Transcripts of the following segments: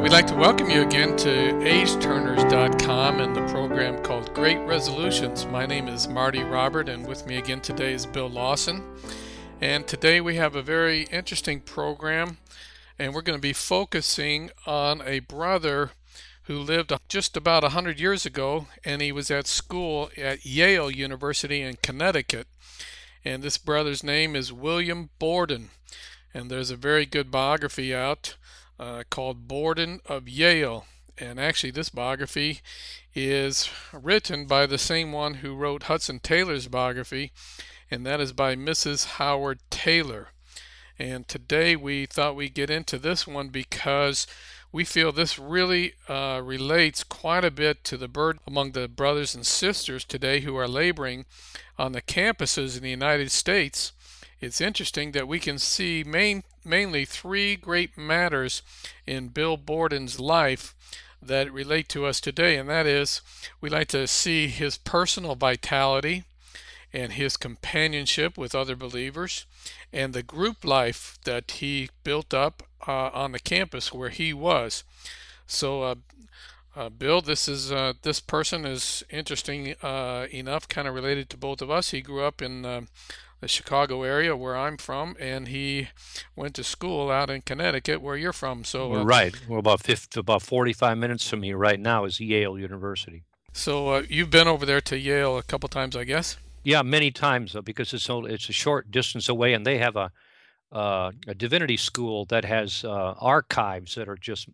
We'd like to welcome you again to AgeTurners.com and the program called Great Resolutions. My name is Marty Robert, and with me again today is Bill Lawson. And today we have a very interesting program, and we're going to be focusing on a brother who lived just about 100 years ago, and he was at school at Yale University in Connecticut. And this brother's name is William Borden. And there's a very good biography out called Borden of Yale. And actually this biography is written by the same one who wrote Hudson Taylor's biography, and that is by Mrs. Howard Taylor. And today we thought we'd get into this one because we feel this really relates quite a bit to the burden among the brothers and sisters today who are laboring on the campuses in the United States. It's interesting that we can see mainly three great matters in Bill Borden's life that relate to us today, and that is we like to see his personal vitality and his companionship with other believers and the group life that he built up on the campus where he was. So Bill, this person is interesting enough, kind of related to both of us. He grew up in the Chicago area where I'm from, and he went to school out in Connecticut where you're from. So right, we're about 45 minutes from here right now is Yale University. So you've been over there to Yale a couple times, I guess. Yeah, many times because it's a short distance away, and they have a divinity school that has archives that are just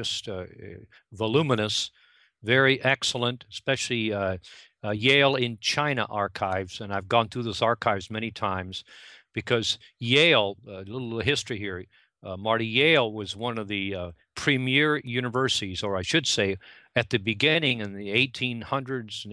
voluminous, very excellent, especially Yale in China archives. And I've gone through those archives many times because Yale, a little history here, Marty, Yale was one of the premier universities, or I should say, at the beginning in the 1800s and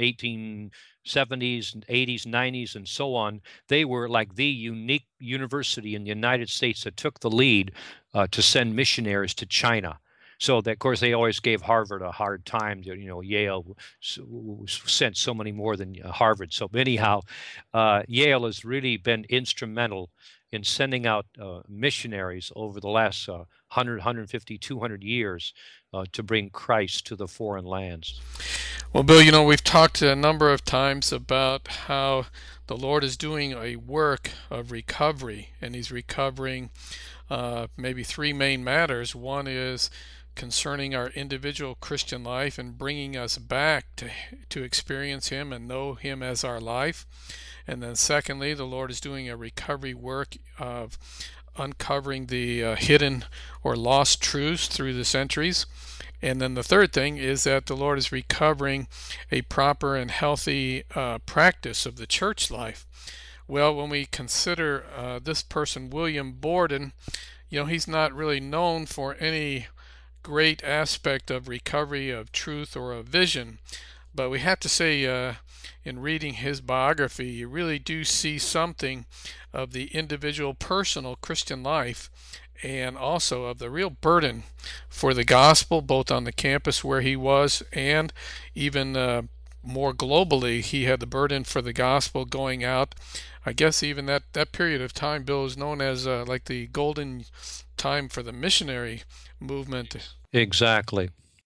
1870s and 80s, 90s, and so on. They were like the unique university in the United States that took the lead to send missionaries to China. So that, of course, they always gave Harvard a hard time. Yale sent so many more than Harvard. So anyhow, Yale has really been instrumental in sending out missionaries over the last 100, 150, 200 years to bring Christ to the foreign lands. Well, Bill, we've talked a number of times about how the Lord is doing a work of recovery, and he's recovering maybe three main matters. One is concerning our individual Christian life and bringing us back to experience him and know him as our life. And then secondly, the Lord is doing a recovery work of uncovering the hidden or lost truths through the centuries. And then the third thing is that the Lord is recovering a proper and healthy practice of the church life. Well, when we consider this person, William Borden, he's not really known for any great aspect of recovery of truth or of vision. But we have to say, in reading his biography, you really do see something of the individual personal Christian life and also of the real burden for the gospel, both on the campus where he was and even more globally. He had the burden for the gospel going out. I guess even that period of time, Bill, is known as like the golden time for the missionary movement. Exactly.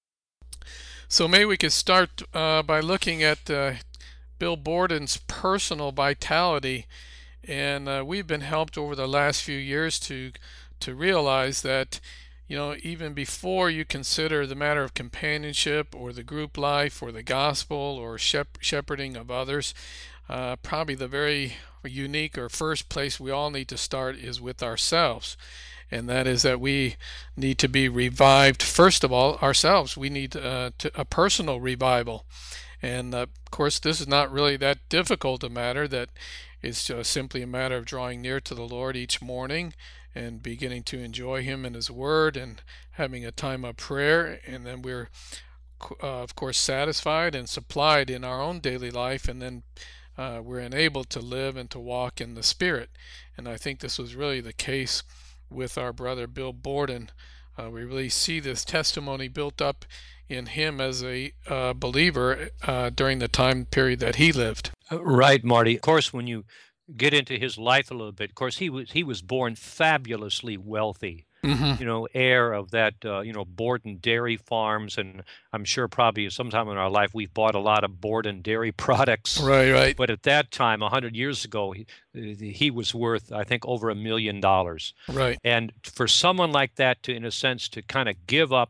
So maybe we could start by looking at Bill Borden's personal vitality, and we've been helped over the last few years to realize that even before you consider the matter of companionship or the group life or the gospel or shepherding of others, probably the very unique or first place we all need to start is with ourselves. And that is that we need to be revived, first of all, ourselves. We need a personal revival. And of course, this is not really that difficult a matter. That it's simply a matter of drawing near to the Lord each morning and beginning to enjoy him and his word and having a time of prayer. And then we're, of course, satisfied and supplied in our own daily life. And then we're enabled to live and to walk in the Spirit. And I think this was really the case with our brother Bill Borden. We really see this testimony built up in him as a believer during the time period that he lived. Right, Marty. Of course, when you get into his life a little bit, of course, he was born fabulously wealthy. Hmm. heir of that, Borden Dairy Farms. And I'm sure probably sometime in our life we've bought a lot of Borden dairy products. Right, right, But at that time, 100 years ago, he was worth, I think, over $1 million. right. And for someone like that to, in a sense, to kind of give up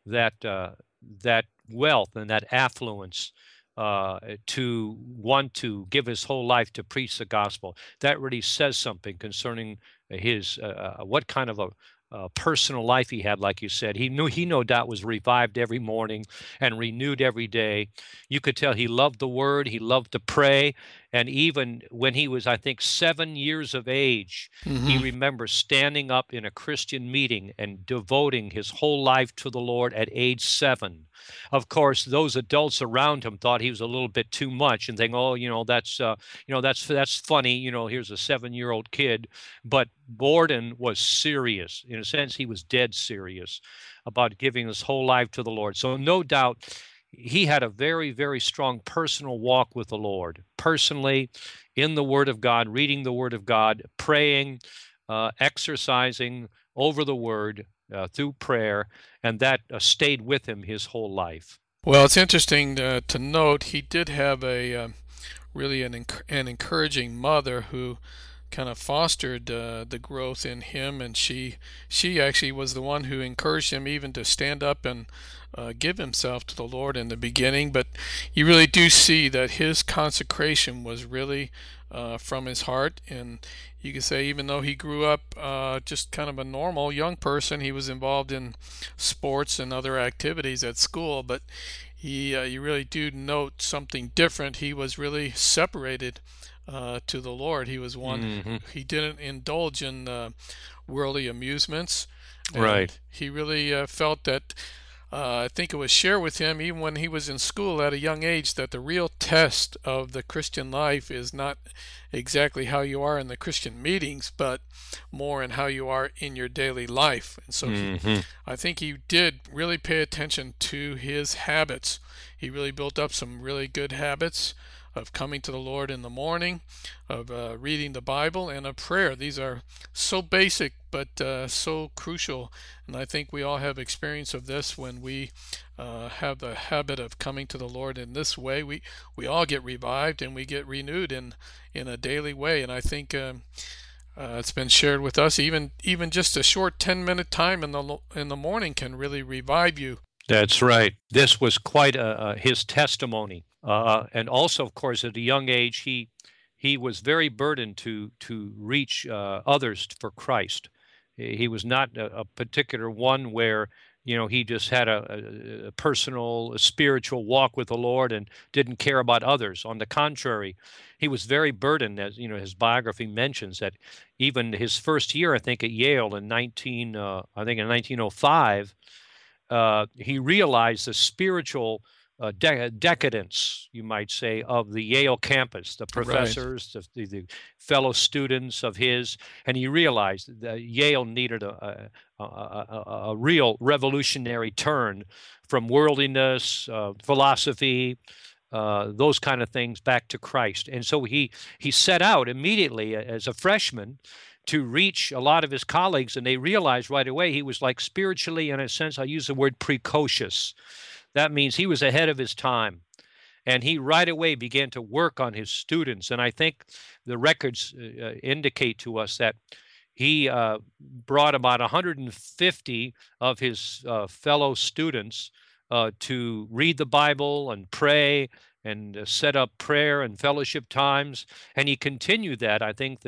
that wealth and that affluence, to want to give his whole life to preach the gospel, that really says something concerning his what kind of a personal life he had. Like you said, he no doubt was revived every morning and renewed every day. You could tell he loved the word, he loved to pray, and even when he was, I think, 7 years of age, he Hmm. remembers standing up in a Christian meeting and devoting his whole life to the Lord at age 7. Of course, those adults around him thought he was a little bit too much and think, oh, that's funny. Here's a 7-year-old kid. But Borden was serious. In a sense, he was dead serious about giving his whole life to the Lord. So no doubt he had a very, very strong personal walk with the Lord, personally in the Word of God, reading the Word of God, praying, exercising over the Word through prayer, and that stayed with him his whole life. Well, it's interesting to note he did have a really an encouraging mother who kind of fostered the growth in him, and she actually was the one who encouraged him even to stand up and give himself to the Lord in the beginning. But you really do see that his consecration was really from his heart, and you could say even though he grew up just kind of a normal young person, he was involved in sports and other activities at school, but you really do note something different. He was really separated to the Lord. He was one, Hmm. he didn't indulge in worldly amusements, Right. and he really felt that. I think it was shared with him even when he was in school at a young age that the real test of the Christian life is not exactly how you are in the Christian meetings, but more in how you are in your daily life. And so Hmm. I think he did really pay attention to his habits. He really built up some really good habits of coming to the Lord in the morning, of reading the Bible, and of prayer. These are so basic but so crucial, and I think we all have experience of this when we have the habit of coming to the Lord in this way. We all get revived and we get renewed in a daily way, and I think it's been shared with us. Even just a short 10-minute time in the morning can really revive you. That's right. This was quite his testimony, and also, of course, at a young age, he was very burdened to reach others for Christ. He was not a particular one where he just had a personal, a spiritual walk with the Lord and didn't care about others. On the contrary, he was very burdened, as his biography mentions that even his first year, I think, at Yale in 1905. He realized the spiritual decadence, you might say, of the Yale campus, the Right. professors, the fellow students of his, and he realized that Yale needed a real revolutionary turn from worldliness, philosophy, those kind of things back to Christ. And so he set out immediately as a freshman to reach a lot of his colleagues, and they realized right away he was like spiritually, in a sense, I use the word precocious. That means he was ahead of his time. And he right away began to work on his students. And I think the records indicate to us that he brought about 150 of his fellow students to read the Bible and pray and set up prayer and fellowship times, and he continued that. I think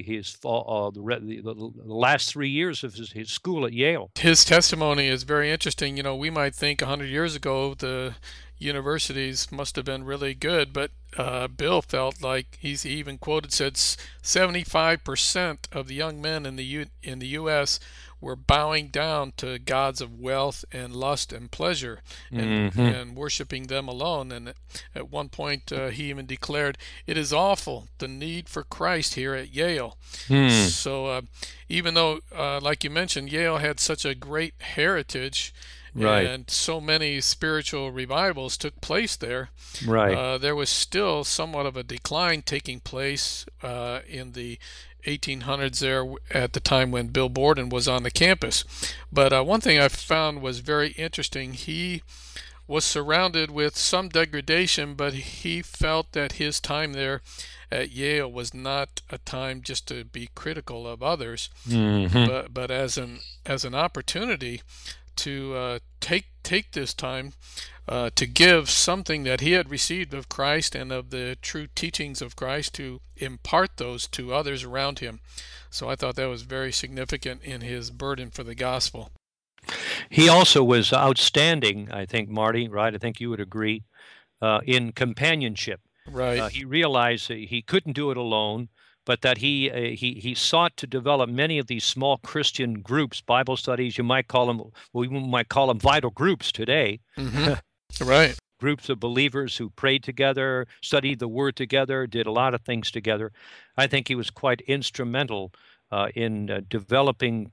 the last 3 years of his school at Yale. His testimony is very interesting. We might think 100 years ago the universities must have been really good, but Bill felt like he even quoted said 75% of the young men in the U.S. were bowing down to gods of wealth and lust and pleasure, and Hmm. and worshiping them alone. And at one point, he even declared, "It is awful the need for Christ here at Yale." Hmm. So even though, like you mentioned, Yale had such a great heritage, Right. and so many spiritual revivals took place there. Right. There was still somewhat of a decline taking place in the 1800s there at the time when Bill Borden was on the campus. But one thing I found was very interesting. He was surrounded with some degradation, but he felt that his time there at Yale was not a time just to be critical of others, but as an opportunity to take this time to give something that he had received of Christ and of the true teachings of Christ, to impart those to others around him. So I thought that was very significant in his burden for the gospel. He also was outstanding, I think, Marty, right? I think you would agree, in companionship. Right. He realized that he couldn't do it alone, but that he sought to develop many of these small Christian groups, Bible studies. You might call them, well, we might call them vital groups today. Right. Groups of believers who prayed together, studied the Word together, did a lot of things together. I think he was quite instrumental in developing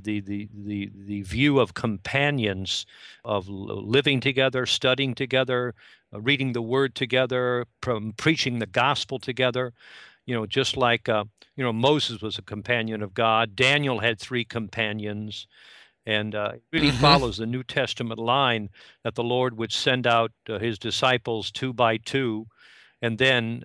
the view of companions, of living together, studying together, reading the Word together, preaching the gospel together. Just like Moses was a companion of God. Daniel had 3 companions. And it really follows the New Testament line that the Lord would send out his disciples 2 by 2. And then,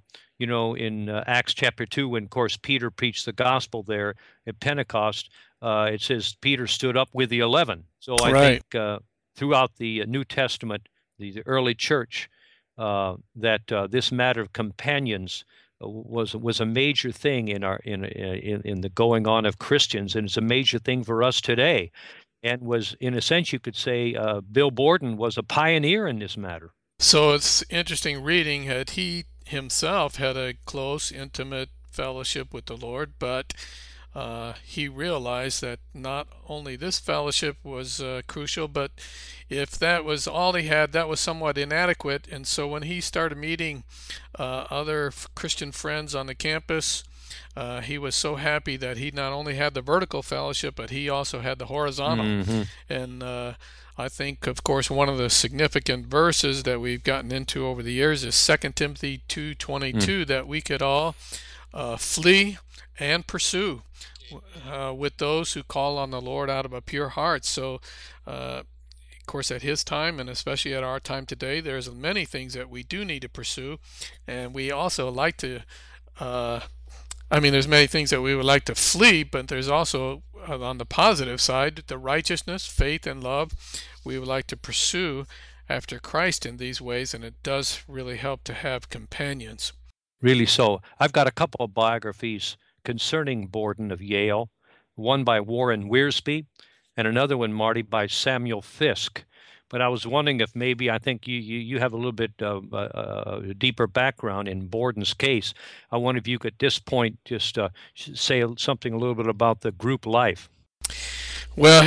in Acts chapter 2, when, of course, Peter preached the gospel there at Pentecost, it says Peter stood up with the 11. So I think throughout the New Testament, the early church, that this matter of companions was a major thing in the going on of Christians, and it's a major thing for us today, and was, in a sense, you could say, Bill Borden was a pioneer in this matter. So it's interesting reading that he himself had a close, intimate fellowship with the Lord, but he realized that not only this fellowship was crucial, but if that was all he had, that was somewhat inadequate. And so when he started meeting other Christian friends on the campus, he was so happy that he not only had the vertical fellowship, but he also had the horizontal. And I think, of course, one of the significant verses that we've gotten into over the years is 2 Timothy 2:22, that we could all flee and pursue with those who call on the Lord out of a pure heart. So, of course, at his time, and especially at our time today, there's many things that we do need to pursue, and we also like to there's many things that we would like to flee, but there's also, on the positive side, the righteousness, faith, and love we would like to pursue after Christ in these ways, and it does really help to have companions. Really so. I've got a couple of biographies concerning Borden of Yale, one by Warren Wiersbe, and another one, Marty, by Samuel Fisk. But I was wondering if maybe, I think you have a little bit of deeper background in Borden's case. I wonder if you could at this point just say something a little bit about the group life. Well,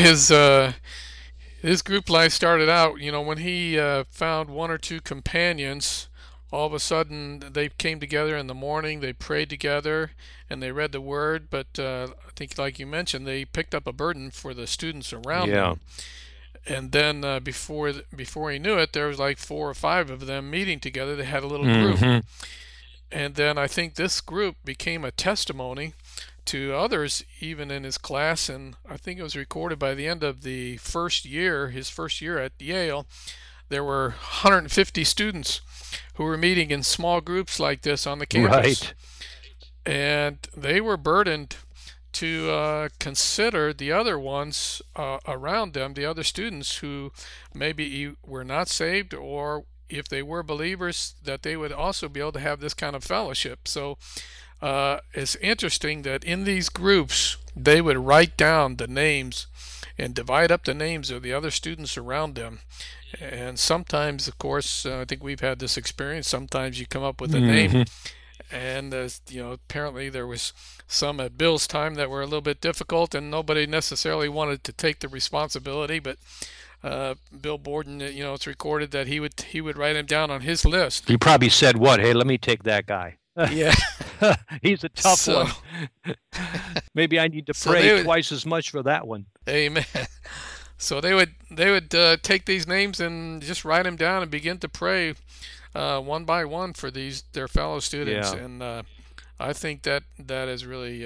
his group life started out, when he found 1 or 2 companions. All of a sudden, they came together in the morning, they prayed together, and they read the Word. But I think, like you mentioned, they picked up a burden for the students around them. And then before he knew it, there was like 4 or 5 of them meeting together. They had a little group. And then I think this group became a testimony to others, even in his class. And I think it was recorded by the end of the first year, his first year at Yale, there were 150 students who were meeting in small groups like this on the campus. Right. And they were burdened to consider the other ones around them, the other students who maybe were not saved, or if they were believers, that they would also be able to have this kind of fellowship. So it's interesting that in these groups, they would write down the names and divide up the names of the other students around them. And sometimes, of course, I think we've had this experience, sometimes you come up with a name, and apparently there was some at Bill's time that were a little bit difficult, and nobody necessarily wanted to take the responsibility. But Bill Borden, it's recorded that he would write him down on his list. He probably said, "What? Hey, let me take that guy." Yeah, he's a tough one. Maybe I need to pray twice as much for that one. Amen. So they would take these names and just write them down and begin to pray one by one for their fellow students. Yeah. And I think that is really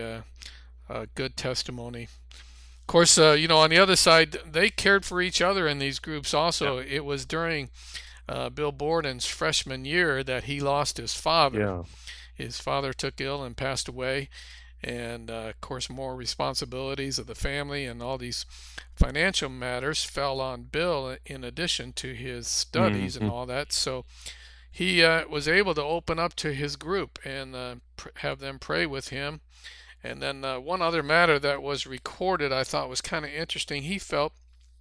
a good testimony. Of course, on the other side, they cared for each other in these groups also. Yeah. It was during Bill Borden's freshman year that he lost his father. Yeah. His father took ill and passed away, and of course, more responsibilities of the family and all these financial matters fell on Bill in addition to his studies and Hmm. all that. So he was able to open up to his group and have them pray with him. And then one other matter that was recorded I thought was kind of interesting. He felt,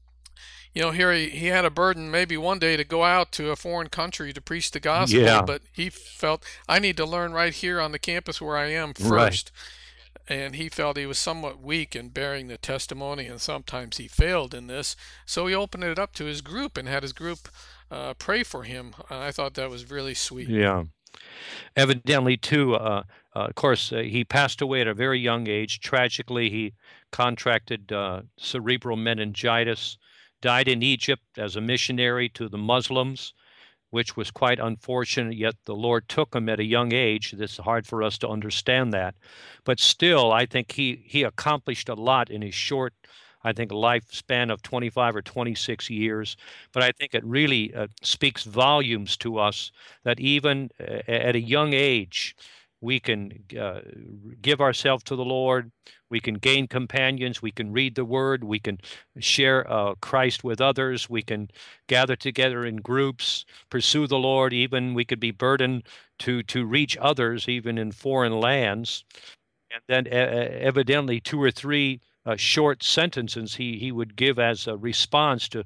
here he had a burden maybe one day to go out to a foreign country to preach the gospel, Yeah. but he felt, I need to learn right here on the campus where I am Right. first. And he felt he was somewhat weak in bearing the testimony, and sometimes he failed in this. So he opened it up to his group and had his group pray for him. I thought that was really sweet. Yeah. Evidently, too, of course, he passed away at a very young age. Tragically, he contracted cerebral meningitis, died in Egypt as a missionary to the Muslims, which was quite unfortunate, yet the Lord took him at a young age. It's hard for us to understand that. But still, I think he accomplished a lot in his short, I think, lifespan of 25 or 26 years. But I think it really speaks volumes to us that even at a young age, we can give ourselves to the Lord. We can gain companions. We can read the Word. We can share Christ with others. We can gather together in groups, pursue the Lord. Even we could be burdened to reach others, even in foreign lands. And then evidently 2 or 3 short sentences he would give as a response to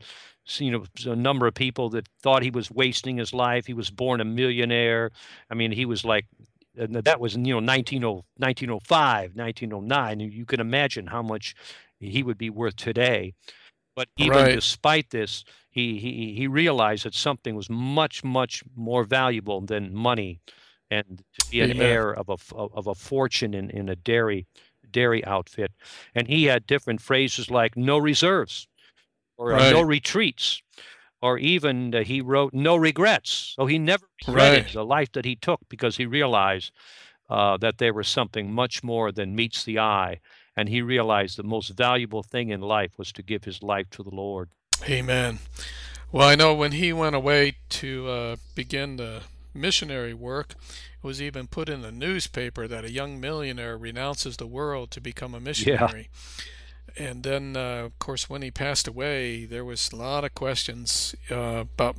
a number of people that thought he was wasting his life. He was born a millionaire. I mean, he was like, and that was 1905, 1909. And you can imagine how much he would be worth today. But even Right. despite this, he realized that something was much, much more valuable than money, and to be an Amen. heir of a fortune in a dairy outfit. And he had different phrases like no reserves, or no Right. retreats, or even he wrote no regrets. So he never regretted Right. the life that he took, because he realized that there was something much more than meets the eye. And he realized the most valuable thing in life was to give his life to the Lord. Amen. Well, I know when he went away to begin the missionary work, it was even put in the newspaper that a young millionaire renounces the world to become a Yeah. missionary. And then, of course, when he passed away, there was a lot of questions about,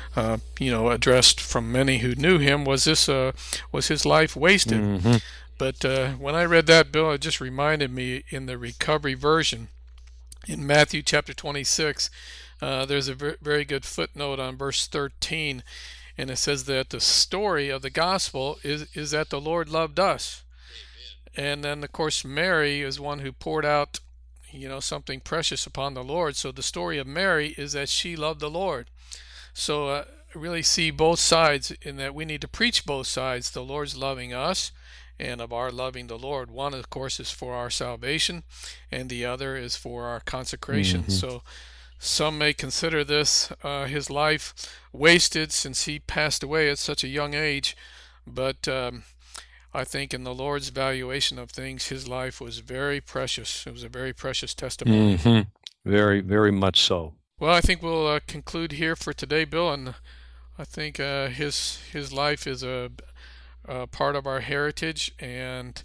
addressed from many who knew him. Was his life wasted? Hmm. But when I read that, Bill, it just reminded me in the recovery version in Matthew chapter 26. There's a very good footnote on verse 13, and it says that the story of the gospel is that the Lord loved us. And then, of course, Mary is one who poured out, something precious upon the Lord. So the story of Mary is that she loved the Lord. So I really see both sides in that we need to preach both sides. The Lord's loving us and of our loving the Lord. One, of course, is for our salvation, and the other is for our consecration. Hmm. So some may consider this his life wasted since he passed away at such a young age, but I think in the Lord's valuation of things, his life was very precious. It was a very precious testimony. Hmm. Very, very much so. Well, I think we'll conclude here for today, Bill, and I think his life is a part of our heritage, and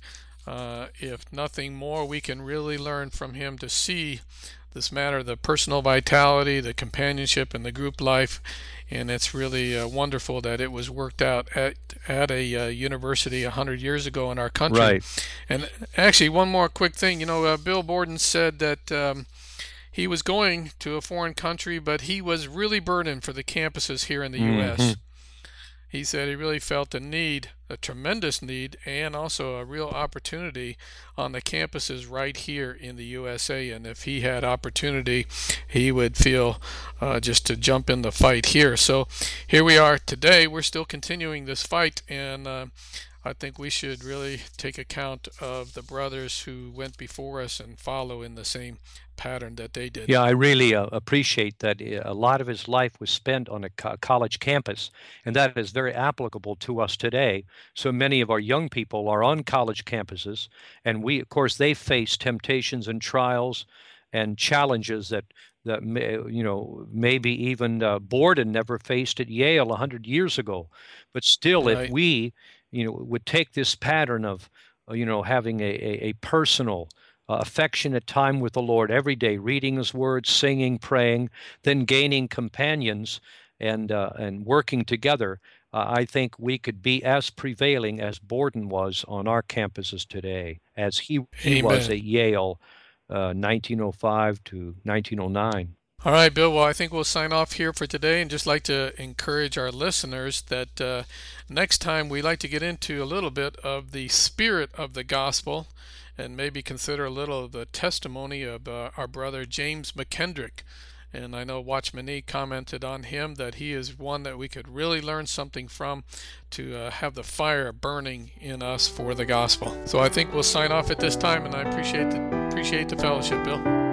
if nothing more, we can really learn from him to see this matter, the personal vitality, the companionship, and the group life. And it's really wonderful that it was worked out at a university 100 years ago in our country. Right. And actually, one more quick thing. Bill Borden said that he was going to a foreign country, but he was really burdened for the campuses here in the U.S. He said he really felt a need, a tremendous need, and also a real opportunity on the campuses right here in the USA. And if he had opportunity, he would feel just to jump in the fight here. So here we are today. We're still continuing this fight, and I think we should really take account of the brothers who went before us and follow in the same pattern that they did. Yeah, I really appreciate that a lot of his life was spent on a college campus, and that is very applicable to us today. So many of our young people are on college campuses, and of course, they face temptations and trials and challenges that maybe even Borden never faced at Yale 100 years ago. But still, if Right. we, would take this pattern of, having a personal, affectionate time with the Lord every day, reading His Word, singing, praying, then gaining companions and working together, I think we could be as prevailing as Borden was on our campuses today, as he was Amen. at Yale, 1905 to 1909. All right, Bill. Well, I think we'll sign off here for today and just like to encourage our listeners that next time we like to get into a little bit of the spirit of the gospel and maybe consider a little of the testimony of our brother James McKendrick. And I know Watchman Nee commented on him that he is one that we could really learn something from to have the fire burning in us for the gospel. So I think we'll sign off at this time, and I appreciate the fellowship, Bill.